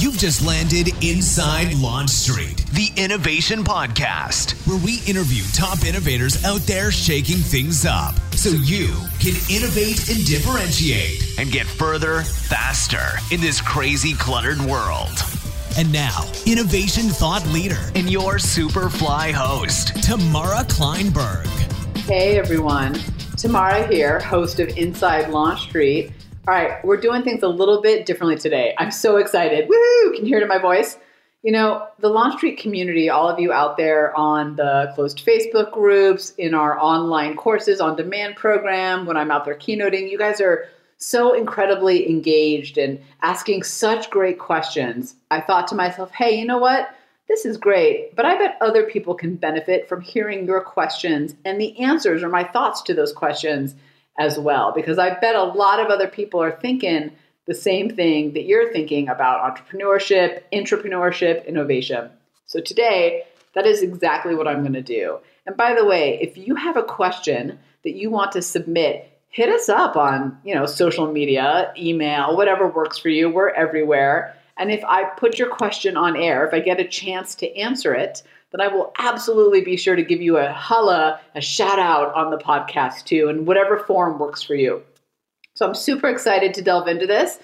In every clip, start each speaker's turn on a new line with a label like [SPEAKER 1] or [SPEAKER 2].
[SPEAKER 1] You've just landed inside Launch Street, the Innovation Podcast, where we interview top innovators out there shaking things up so you can innovate and differentiate and get further, faster in this crazy, cluttered world. And now, innovation thought leader and your Superfly host, Tamara Kleinberg.
[SPEAKER 2] Hey everyone, Tamara here, host of Inside Launch Street. All right, we're doing things a little bit differently today. I'm so excited. Woo! Can you hear it in my voice? You know, the Launch Street community, all of you out there on the closed Facebook groups, in our online courses on demand program, when I'm out there keynoting, you guys are so incredibly engaged and asking such great questions. I thought to myself, hey, you know what? This is great, but I bet other people can benefit from hearing your questions and the answers or my thoughts to those questions as well, because I bet a lot of other people are thinking the same thing that you're thinking about entrepreneurship, intrapreneurship, innovation. So today, that is exactly what I'm going to do. And by the way, if you have a question that you want to submit, hit us up on, social media, email, whatever works for you. We're everywhere. And if I put your question on air, if I get a chance to answer it, then I will absolutely be sure to give you a holla, a shout out on the podcast too, in whatever form works for you. So I'm super excited to delve into this.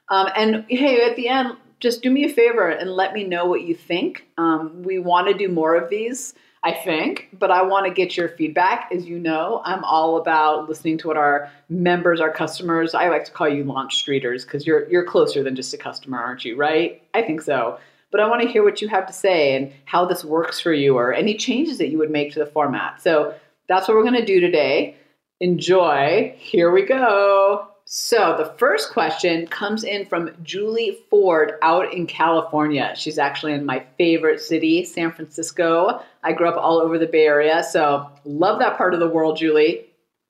[SPEAKER 2] And hey, at the end, just do me a favor and let me know what you think. We want to do more of these, I think, but I want to get your feedback. As you know, I'm all about listening to what our members, our customers, I like to call you launch streeters because you're closer than just a customer, aren't you, right? I think so. But I want to hear what you have to say and how this works for you or any changes that you would make to the format. So that's what we're going to do today. Enjoy. Here we go. So the first question comes in from Julie Ford out in California. She's actually in my favorite city, San Francisco. I grew up all over the Bay Area, so love that part of the world, Julie.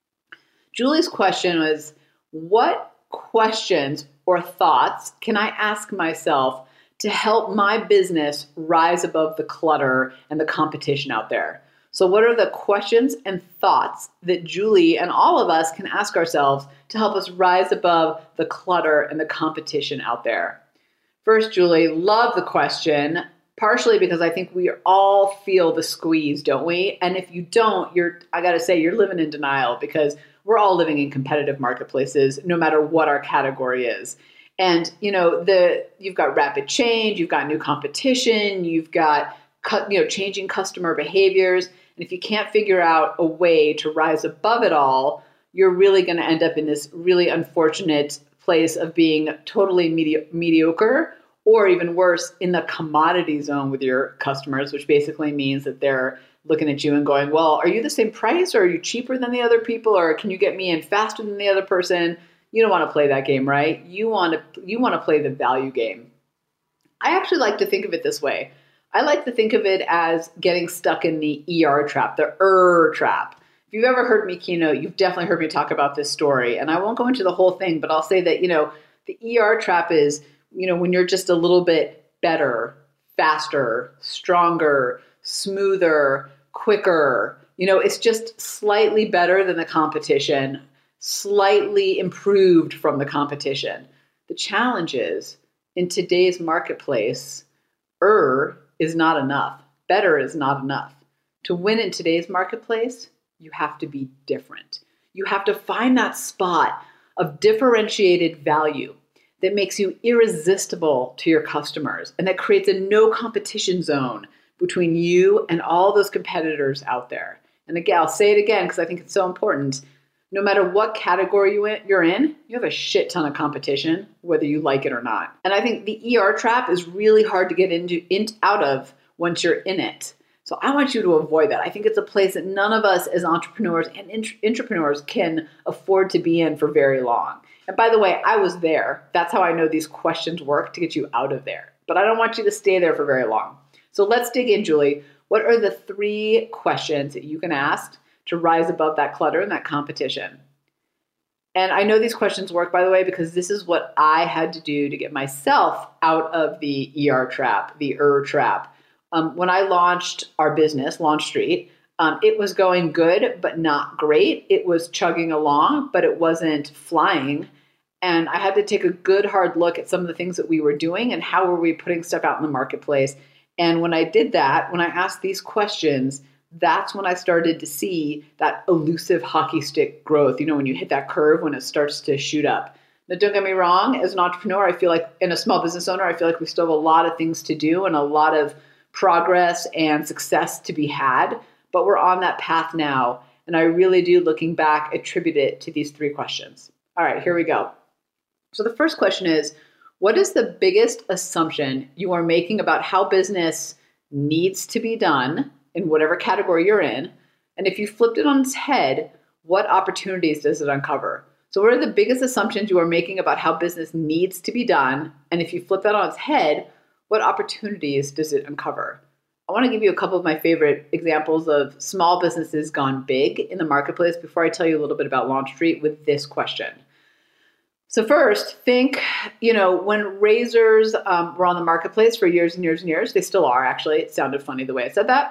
[SPEAKER 2] Julie's question was, what questions or thoughts can I ask myself to help my business rise above the clutter and the competition out there? So what are the questions and thoughts that Julie and all of us can ask ourselves to help us rise above the clutter and the competition out there? First, Julie, love the question, partially because I think we all feel the squeeze, don't we? And if you don't, I got to say, you're living in denial because we're all living in competitive marketplaces, no matter what our category is. And, you've got rapid change, you've got new competition, you've got, changing customer behaviors. And if you can't figure out a way to rise above it all, you're really going to end up in this really unfortunate place of being totally mediocre, or even worse, in the commodity zone with your customers, which basically means that they're looking at you and going, well, are you the same price, or are you cheaper than the other people, or can you get me in faster than the other person? You don't want to play that game, right? You want to play the value game. I actually like to think of it this way. I like to think of it as getting stuck in the ER trap, the trap. If you've ever heard me keynote, you've definitely heard me talk about this story. And I won't go into the whole thing, but I'll say that, the ER trap is, when you're just a little bit better, faster, stronger, smoother, quicker. It's just slightly better than the competition, slightly improved from the competition. The challenge is, in today's marketplace, is not enough. Better is not enough. To win in today's marketplace, you have to be different. You have to find that spot of differentiated value that makes you irresistible to your customers and that creates a no competition zone between you and all those competitors out there. And again, I'll say it again because I think it's so important. No matter what category you're in, you have a shit ton of competition, whether you like it or not. And I think the ER trap is really hard to get out of once you're in it. So I want you to avoid that. I think it's a place that none of us as entrepreneurs and intrapreneurs can afford to be in for very long. And by the way, I was there. That's how I know these questions work, to get you out of there. But I don't want you to stay there for very long. So let's dig in, Julie. What are the 3 questions that you can ask to rise above that clutter and that competition? And I know these questions work, by the way, because this is what I had to do to get myself out of the ER trap, the trap. When I launched our business, Launch Street, it was going good, but not great. It was chugging along, but it wasn't flying. And I had to take a good hard look at some of the things that we were doing and how were we putting stuff out in the marketplace. And when I did that, when I asked these questions, that's when I started to see that elusive hockey stick growth. You know, when you hit that curve, when it starts to shoot up. Now, don't get me wrong, as an entrepreneur, I feel like, and a small business owner, I feel like we still have a lot of things to do and a lot of progress and success to be had, but we're on that path now. And I really do, looking back, attribute it to these 3 questions. All right, here we go. So the first question is, what is the biggest assumption you are making about how business needs to be done in whatever category you're in? And if you flipped it on its head, what opportunities does it uncover? So what are the biggest assumptions you are making about how business needs to be done? And if you flip that on its head, what opportunities does it uncover? I want to give you a couple of my favorite examples of small businesses gone big in the marketplace before I tell you a little bit about Launch Street with this question. So first, think, when razors were on the marketplace for years and years and years, they still are, actually. It sounded funny the way I said that.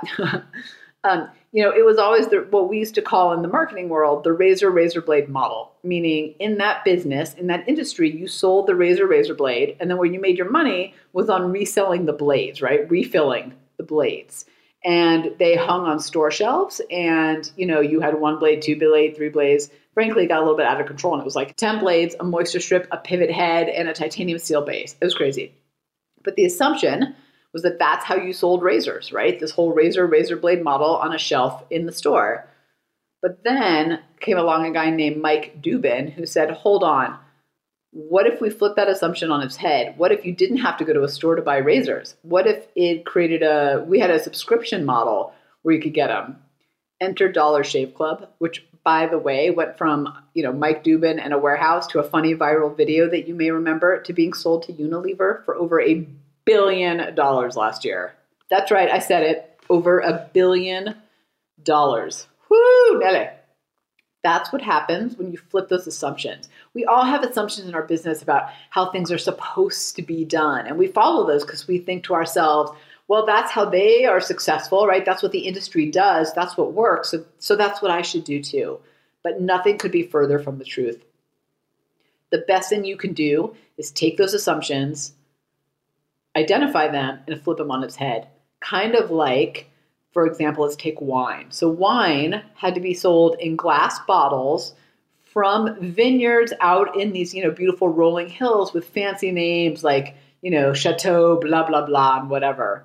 [SPEAKER 2] It was always what we used to call in the marketing world, the razor blade model, meaning in that business, in that industry, you sold the razor blade, and then where you made your money was on reselling the blades, right? Refilling the blades. And they hung on store shelves, and, you had 1 blade, 2 blade, 3 blades. Frankly, it got a little bit out of control, and it was like 10 blades, a moisture strip, a pivot head, and a titanium steel base. It was crazy. But the assumption was that that's how you sold razors, right? This whole razor blade model on a shelf in the store. But then came along a guy named Mike Dubin who said, hold on, what if we flip that assumption on its head? What if you didn't have to go to a store to buy razors? What if it we had a subscription model where you could get them? Enter Dollar Shave Club, which, by the way, went from, Mike Dubin and a warehouse to a funny viral video that you may remember to being sold to Unilever for over $1 billion last year. That's right, I said it, over $1 billion. Woo, Nelly. That's what happens when you flip those assumptions. We all have assumptions in our business about how things are supposed to be done. And we follow those because we think to ourselves, well, that's how they are successful, right? That's what the industry does. That's what works. So that's what I should do too. But nothing could be further from the truth. The best thing you can do is take those assumptions, identify them, and flip them on its head. Kind of like, for example, let's take wine. So wine had to be sold in glass bottles from vineyards out in these, beautiful rolling hills with fancy names like, Chateau, blah, blah, blah, and whatever.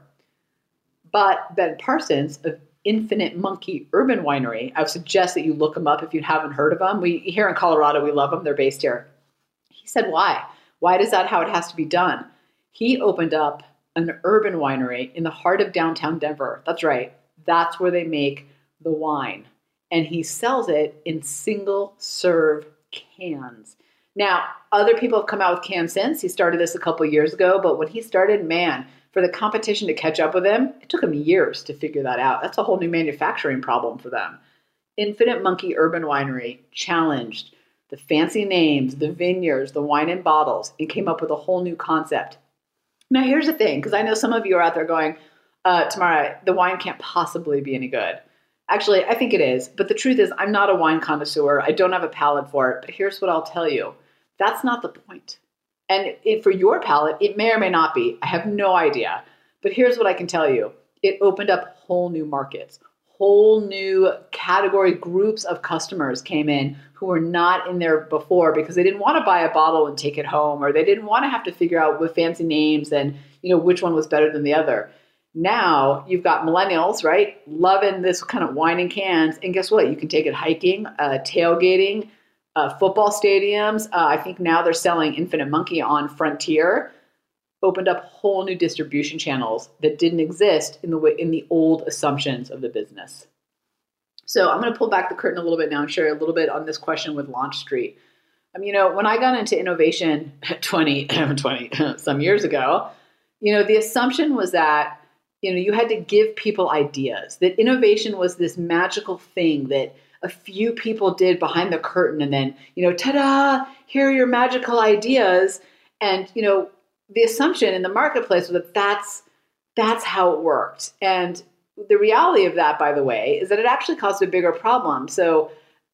[SPEAKER 2] But Ben Parsons of Infinite Monkey Urban Winery, I would suggest that you look them up if you haven't heard of them. Here in Colorado, we love them. They're based here. He said, why? Why is that how it has to be done? He opened up an urban winery in the heart of downtown Denver. That's right. That's where they make the wine. And he sells it in single serve cans. Now, other people have come out with cans since. He started this a couple years ago, but when he started, man, for the competition to catch up with him, it took him years to figure that out. That's a whole new manufacturing problem for them. Infinite Monkey Urban Winery challenged the fancy names, the vineyards, the wine in bottles, and came up with a whole new concept. Now, here's the thing, because I know some of you are out there going, Tamara, the wine can't possibly be any good. Actually, I think it is. But the truth is, I'm not a wine connoisseur. I don't have a palate for it. But here's what I'll tell you. That's not the point. And for your palate, it may or may not be. I have no idea. But here's what I can tell you. It opened up whole new markets. Whole new category groups of customers came in who were not in there before because they didn't want to buy a bottle and take it home, or they didn't want to have to figure out with fancy names and which one was better than the other. Now you've got millennials, right, loving this kind of wine in cans, and guess what? You can take it hiking, tailgating, football stadiums. I think now they're selling Infinite Monkey on Frontier. Opened up whole new distribution channels that didn't exist in the old assumptions of the business. So I'm going to pull back the curtain a little bit now and share a little bit on this question with Launch Street. When I got into innovation 20 some years ago, the assumption was that, you had to give people ideas, that innovation was this magical thing that a few people did behind the curtain and then, ta-da, here are your magical ideas. And, the assumption in the marketplace was that that's how it worked. And the reality of that, by the way, is that it actually caused a bigger problem. So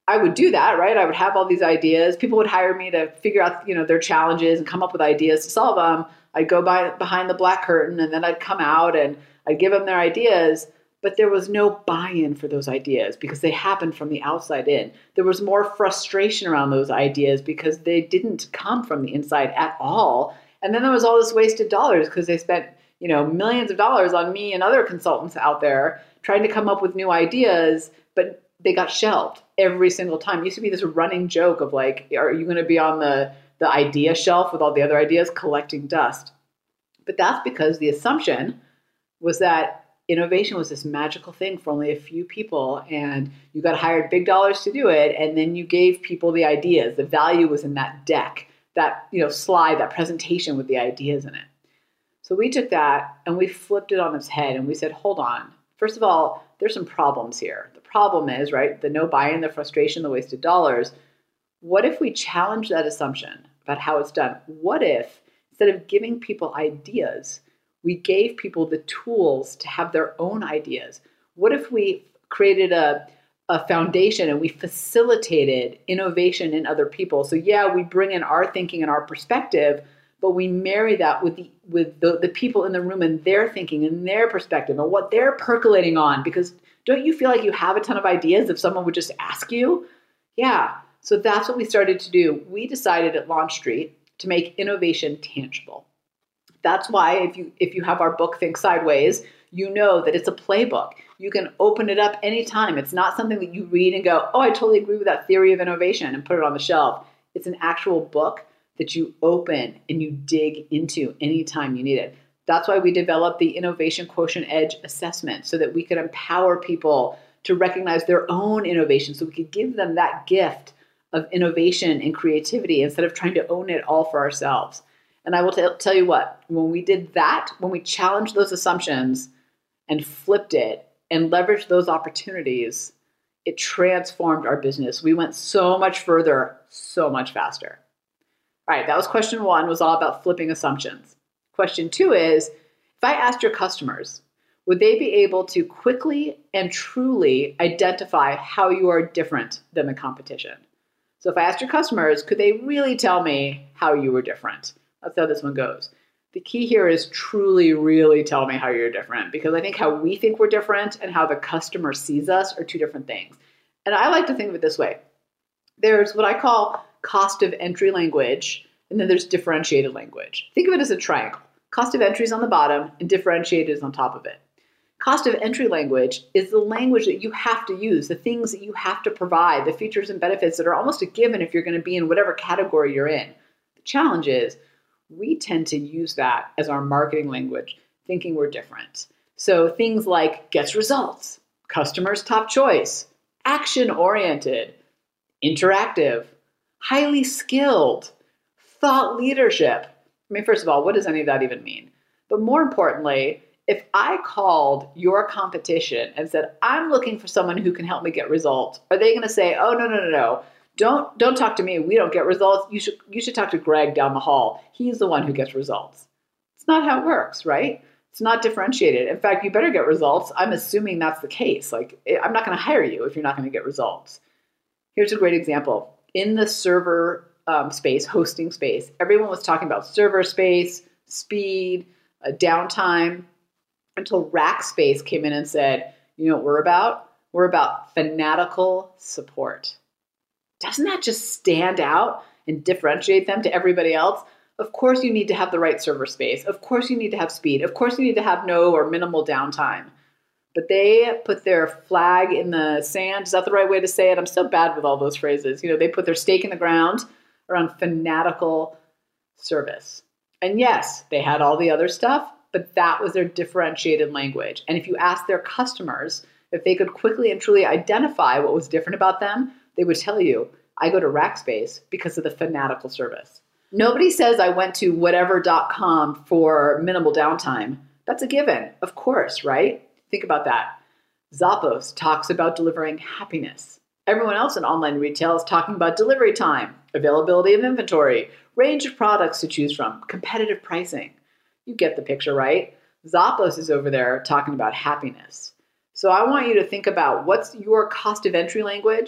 [SPEAKER 2] I would do that, right? I would have all these ideas. People would hire me to figure out, their challenges and come up with ideas to solve them. I'd go behind the black curtain, and then I'd come out and I'd give them their ideas. But there was no buy-in for those ideas because they happened from the outside in. There was more frustration around those ideas because they didn't come from the inside at all. And then there was all this wasted dollars because they spent, millions of dollars on me and other consultants out there trying to come up with new ideas, but they got shelved every single time. It used to be this running joke of like, are you going to be on the idea shelf with all the other ideas collecting dust? But that's because the assumption was that innovation was this magical thing for only a few people, and you got hired big dollars to do it, and then you gave people the ideas. The value was in that deck, that slide, that presentation with the ideas in it. So we took that and we flipped it on its head and we said, hold on. First of all, there's some problems here. The problem is, right, the no buy-in, the frustration, the wasted dollars. What if we challenge that assumption about how it's done? What if, instead of giving people ideas, we gave people the tools to have their own ideas? What if we created a foundation and we facilitated innovation in other people? So yeah, we bring in our thinking and our perspective, but we marry that with the people in the room and their thinking and their perspective and what they're percolating on. Because don't you feel like you have a ton of ideas if someone would just ask you? Yeah. So that's what we started to do. We decided at Launch Street to make innovation tangible. That's why if you have our book, Think Sideways, you know that it's a playbook. You can open it up anytime. It's not something that you read and go, oh, I totally agree with that theory of innovation and put it on the shelf. It's an actual book that you open and you dig into anytime you need it. That's why we developed the Innovation Quotient Edge assessment so that we could empower people to recognize their own innovation, so we could give them that gift of innovation and creativity instead of trying to own it all for ourselves. And I will tell you what, when we did that, when we challenged those assumptions and flipped it and leveraged those opportunities, it transformed our business. We went so much further, so much faster. All right, that was question one, was all about flipping assumptions. Question two is, if I asked your customers, would they be able to quickly and truly identify how you are different than the competition? So if I asked your customers, could they really tell me how you were different? That's how this one goes. The key here is truly, really tell me how you're different, because I think how we think we're different and how the customer sees us are two different things. And I like to think of it this way. There's what I call cost of entry language, and then there's differentiated language. Think of it as a triangle. Cost of entry is on the bottom and differentiated is on top of it. Cost of entry language is the language that you have to use, the things that you have to provide, the features and benefits that are almost a given if you're going to be in whatever category you're in. The challenge is we tend to use that as our marketing language, thinking we're different. So things like gets results, customers top choice, action-oriented, interactive, highly skilled, thought leadership. I mean, first of all, what does any of that even mean? But more importantly, if I called your competition and said, I'm looking for someone who can help me get results, are they going to say, oh, no. Don't talk to me. We don't get results. You should talk to Greg down the hall. He's the one who gets results. It's not how it works, right? It's not differentiated. In fact, you better get results. I'm assuming that's the case. Like, I'm not going to hire you if you're not going to get results. Here's a great example. In the server space, hosting space, everyone was talking about server space, speed, downtime, until Rackspace came in and said, you know what we're about? We're about fanatical support. Doesn't that just stand out and differentiate them to everybody else? Of course you need to have the right server space. Of course you need to have speed. Of course you need to have no or minimal downtime. But they put their flag in the sand. Is that the right way to say it? I'm so bad with all those phrases. They put their stake in the ground around fanatical service. And yes, they had all the other stuff, but that was their differentiated language. And if you ask their customers if they could quickly and truly identify what was different about them, they would tell you, I go to Rackspace because of the fanatical service. Nobody says I went to whatever.com for minimal downtime. That's a given, of course, right? Think about that. Zappos talks about delivering happiness. Everyone else in online retail is talking about delivery time, availability of inventory, range of products to choose from, competitive pricing. You get the picture, right? Zappos is over there talking about happiness. So I want you to think about what's your cost of entry language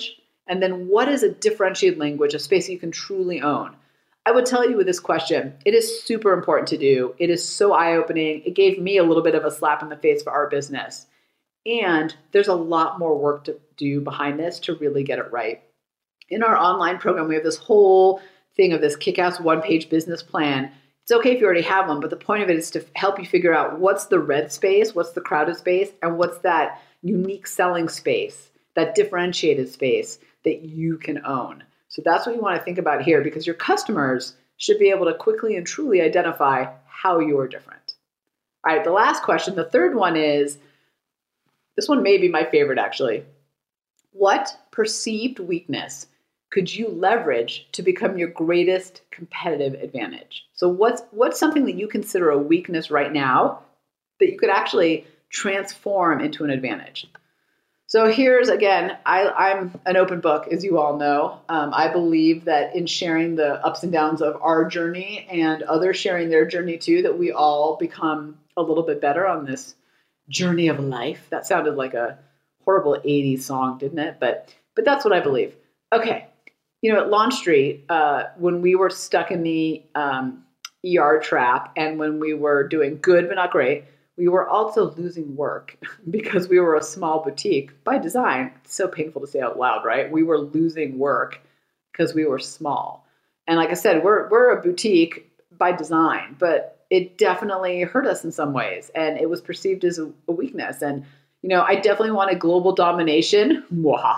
[SPEAKER 2] And then what is a differentiated language, a space that you can truly own? I would tell you with this question, it is super important to do. It is so eye-opening. It gave me a little bit of a slap in the face for our business. And there's a lot more work to do behind this to really get it right. In our online program, we have this whole thing of this kick-ass one-page business plan. It's okay if you already have one, but the point of it is to help you figure out what's the red space, what's the crowded space, and what's that unique selling space, that differentiated space that you can own. So that's what you want to think about here, because your customers should be able to quickly and truly identify how you're different. All right, the last question, the third one is, this one may be my favorite actually. What perceived weakness could you leverage to become your greatest competitive advantage? So what's something that you consider a weakness right now that you could actually transform into an advantage? So here's, again, I'm an open book, as you all know. I believe that in sharing the ups and downs of our journey and others sharing their journey too, that we all become a little bit better on this journey of life. That sounded like a horrible 80s song, didn't it? But that's what I believe. Okay. At Launch Street, when we were stuck in the ER trap and when we were doing good but not great, we were also losing work because we were a small boutique by design. It's so painful to say out loud, right? We were losing work because we were small. And like I said, we're a boutique by design, but it definitely hurt us in some ways. And it was perceived as a weakness. And, I definitely wanted global domination.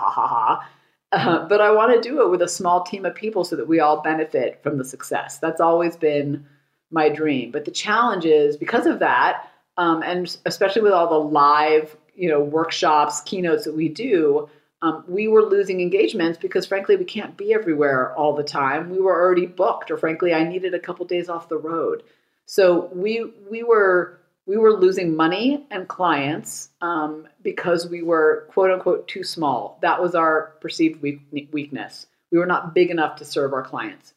[SPEAKER 2] But I want to do it with a small team of people so that we all benefit from the success. That's always been my dream. But the challenge is, because of that, and especially with all the live, workshops, keynotes that we do, we were losing engagements because, frankly, we can't be everywhere all the time. We were already booked, or frankly, I needed a couple days off the road. So we were losing money and clients because we were, quote unquote, too small. That was our perceived weakness. We were not big enough to serve our clients.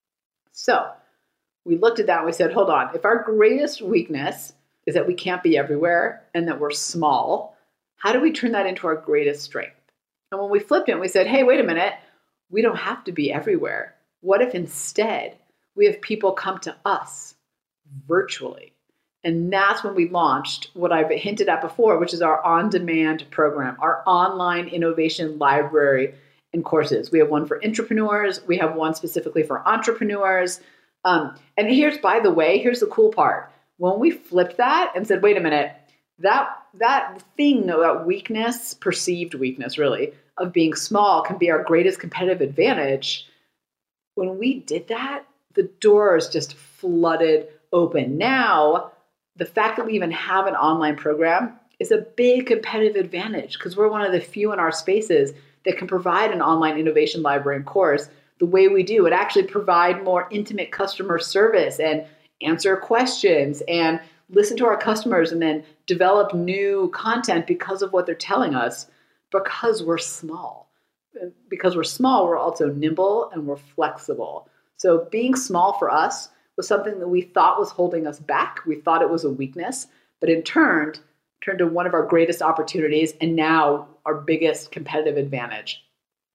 [SPEAKER 2] So we looked at that and we said, hold on, if our greatest weakness is that we can't be everywhere and that we're small, how do we turn that into our greatest strength? And when we flipped it, we said, hey, wait a minute, we don't have to be everywhere. What if instead we have people come to us virtually? And that's when we launched what I've hinted at before, which is our on-demand program, our online innovation library and courses. We have one for intrapreneurs. We have one specifically for entrepreneurs. And here's the cool part. When we flipped that and said, wait a minute, that thing, that weakness, perceived weakness really, of being small can be our greatest competitive advantage. When we did that, the doors just flooded open. Now, the fact that we even have an online program is a big competitive advantage because we're one of the few in our spaces that can provide an online innovation library and course the way we do, and actually provide more intimate customer service and answer questions and listen to our customers and then develop new content because of what they're telling us, because we're small. Because we're small, we're also nimble and we're flexible. So being small for us was something that we thought was holding us back. We thought it was a weakness, but in turn turned to one of our greatest opportunities and now our biggest competitive advantage.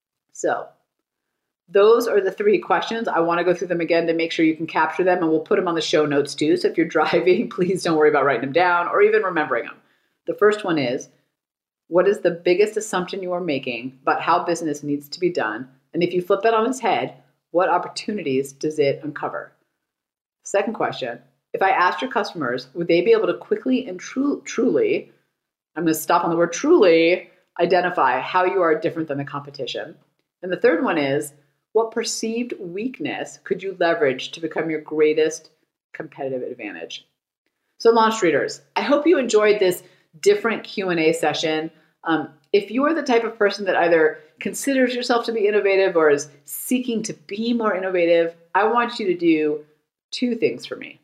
[SPEAKER 2] So those are the 3 questions. I want to go through them again to make sure you can capture them, and we'll put them on the show notes too. So if you're driving, please don't worry about writing them down or even remembering them. The first one is, what is the biggest assumption you are making about how business needs to be done? And if you flip that on its head, what opportunities does it uncover? Second question, if I asked your customers, would they be able to quickly and truly, I'm going to stop on the word truly, identify how you are different than the competition? And the third one is, what perceived weakness could you leverage to become your greatest competitive advantage? So Launch Streeters, I hope you enjoyed this different Q&A session. If you are the type of person that either considers yourself to be innovative or is seeking to be more innovative, I want you to do 2 things for me.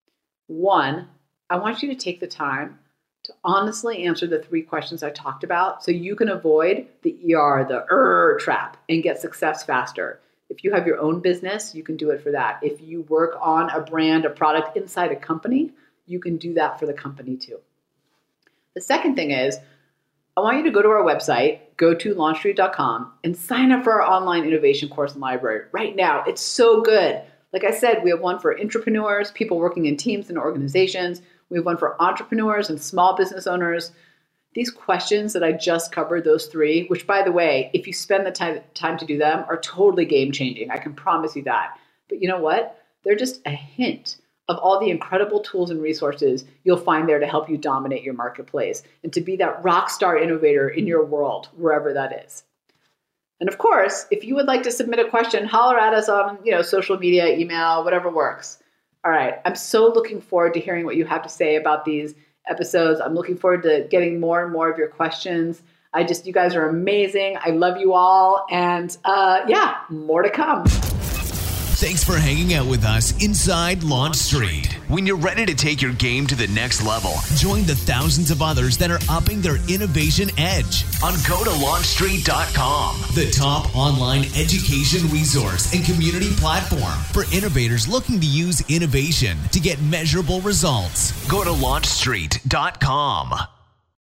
[SPEAKER 2] 1, I want you to take the time to honestly answer the 3 questions I talked about so you can avoid the trap and get success faster. If you have your own business, you can do it for that. If you work on a brand, a product inside a company, you can do that for the company too. The second thing is, I want you to go to our website, go to launchstreet.com and sign up for our online innovation course and library right now. It's so good. Like I said, we have one for entrepreneurs, people working in teams and organizations. We have one for entrepreneurs and small business owners. These questions that I just covered, those three, which by the way, if you spend the time to do them, are totally game changing. I can promise you that. But you know what? They're just a hint of all the incredible tools and resources you'll find there to help you dominate your marketplace and to be that rock star innovator in your world, wherever that is. And of course, if you would like to submit a question, holler at us on, social media, email, whatever works. All right. I'm so looking forward to hearing what you have to say about these episodes. I'm looking forward to getting more and more of your questions. You guys are amazing. I love you all. And more to come.
[SPEAKER 1] Thanks for hanging out with us inside Launch Street. When you're ready to take your game to the next level, join the thousands of others that are upping their innovation edge on GoToLaunchStreet.com, the top online education resource and community platform for innovators looking to use innovation to get measurable results. Go to LaunchStreet.com.